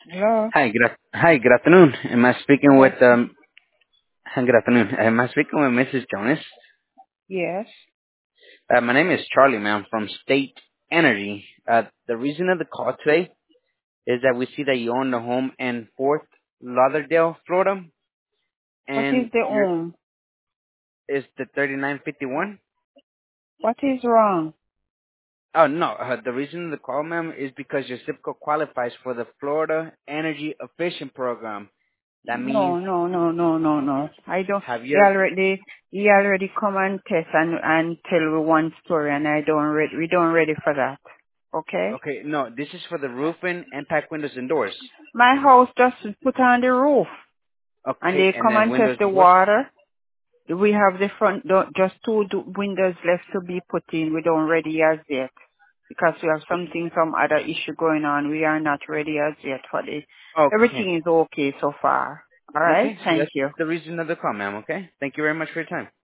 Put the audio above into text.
Hello? Hi, good afternoon. Am I speaking Good with afternoon. hi, good afternoon. Am I speaking with Mrs. Jonas? Yes. My name is Charlie, ma'am, from State Energy. The reason of the call today is that we see that you own the home in Fort Lauderdale, Florida, What is and the your home? is the 3951. What is wrong? Oh no, the reason of the call, ma'am, is because your zip code qualifies for the Florida Energy Efficient Program. That means No, no, no, no, no, no. I don't. have He you? already, he already come and test and tell me one story, and I don't ready. We don't ready for that. Okay. Okay, no, this is for the roofing, impact windows and doors. My house just put on the roof, and Okay, they and come then and windows test the and doors. water. We have the front door, just two windows left to be put in. We don't ready as yet because we have some other issue going on. We are not ready as yet for this. Okay. Everything is okay so far. All right. Okay, so Thank that's you. the reason of the call, ma'am, okay? Thank you very much for your time.